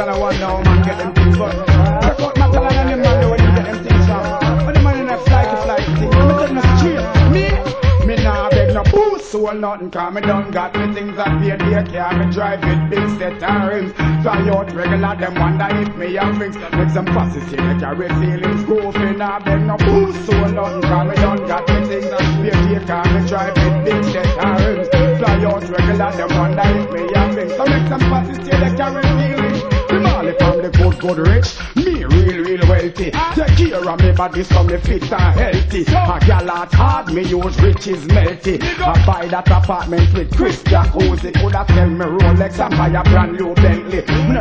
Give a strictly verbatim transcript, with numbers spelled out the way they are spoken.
Macallan one now, man, get them things. But check out Macallan and them man, when you get them things from. When the man in a flight to flight thing, I'm telling you straight. Me, me nah beg no boost, soul nothing, cause me done got me things that be a daycare. Me drive it, big set of rims. Fly out regular, them wonder if me have things. Make some passes here, they carry feelings. Go for nah beg no boost, soul nothing, cause me done got me things that be a daycare. Me drive it, big set of rims. Fly out regular, them wonder if me have things. So make some passes here, they carry feelings. The Marley from the good, good rich. Me real, real wealthy. Take care of me body so me fit and healthy. A gal at hard, me use riches melty. I buy that apartment with Chris Jacuzzi. Coulda sell me Rolex and buy a brand new Bentley.